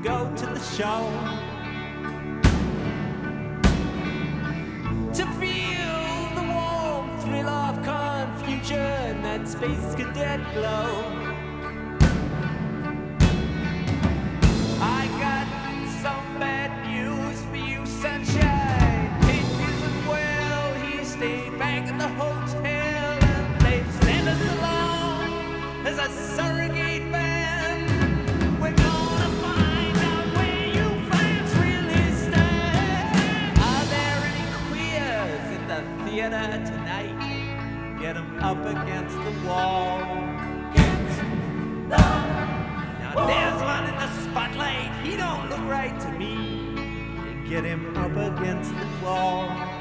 go to the show to feel the warm thrill of confusion, that space cadet glow. I got some bad news for you, sunshine. It isn't well. He stayed back at the hotel, and they sent us along as a surrogate band. We're gonna find out where you fans really stand. Are there any queers in the theater tonight? Get 'em up against the wall. Now there's one in the spotlight. He don't look right to me. Get him up against the wall.